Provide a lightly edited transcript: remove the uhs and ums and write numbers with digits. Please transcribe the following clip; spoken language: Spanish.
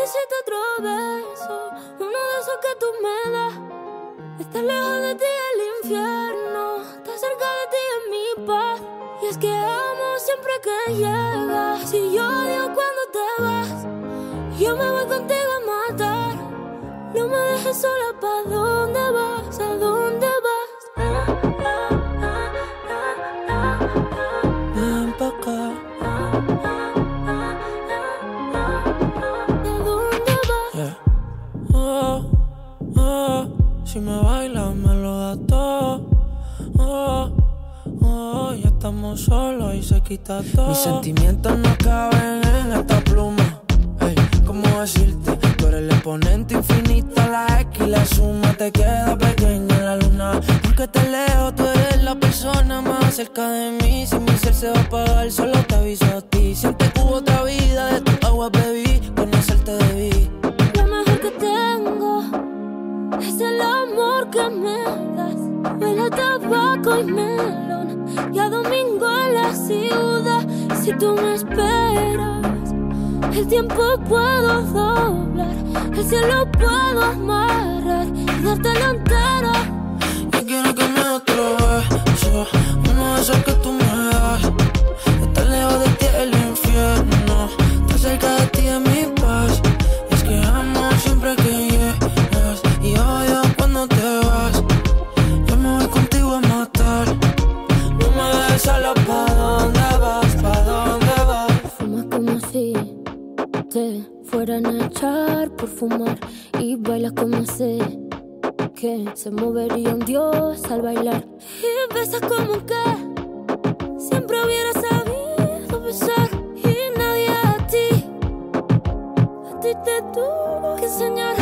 necesito otro beso, uno de esos que tú me das. Estar lejos de ti es el infierno, estar cerca de ti es mi paz. Y es que amo siempre que llegas. Si yo odio cuando te vas, yo me voy contigo a matar. No me dejes sola, ¿pa' dónde vas? ¿A dónde vas? Ven pa' acá. ¿A dónde vas? Yeah. Oh, oh, si me bailas me lo das todo. Oh, oh, ya estamos solos y se quita todo. Mis sentimientos no caben en esta pluma. Hey, ¿cómo decirte? Tú eres el exponente infinito, la X y la suma te queda pequeña en la luna. Porque te leo, tú eres la persona más cerca de mí. Si mi ser se va a apagar, solo te aviso a ti. Siente que hubo otra vida, de tu agua bebí, conocerte debí. Lo mejor que tengo es el amor que me das. Huele a tabaco y melón y a domingo en la ciudad. Si tú me esperas, el tiempo puedo doblar, el cielo puedo amarrar y dártelo entero. Yo quiero que me des otro beso, uno de esos que tú me das. Estar lejos de ti es el infierno, estar cerca de ti es mi paz. Es que amo siempre que llegas y odio cuando te vas. Yo me voy contigo a matar. No me dejes sola, ¿pa' dónde vas? ¿Pa' dónde vas? Fumas como si te fueran a echar por fumar y bailas como sé que se movería un dios al bailar. Y besas como que siempre hubiera sabido besar. Y nadie a ti te tuvo que enseñar.